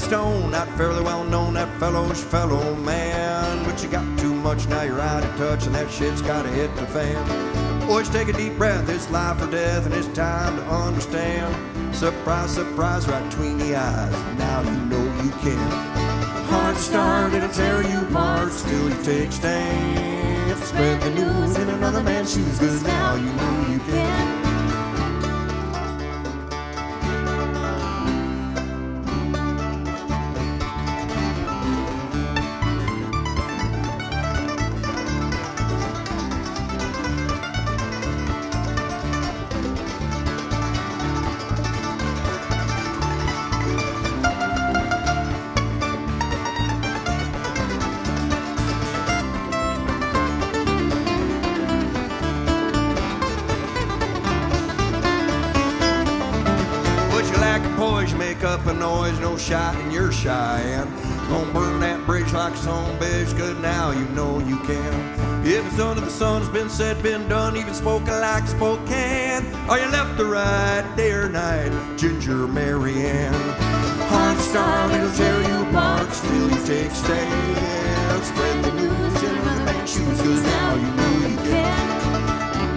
stone, not fairly well known, that fellow's fellow man. But you got too much, now you're out of touch, and that shit's gotta hit the fan. Boys, take a deep breath, it's life or death, and it's time to understand. Surprise, surprise, right between the eyes, now you know you can. Hard start, it'll tear you apart, still you take stand. Spread the news in another man's shoes, cause now you know you can. Poise, make up a noise, no shot in your Cheyenne. Gonna burn that bridge like a son of a bitch, good now you know you can. If it's under the sun, it's been said, been done, even spoken like Spokane. Are you left or right, day or night, Ginger Marianne? Hard start, it'll tear you apart, still you take stand.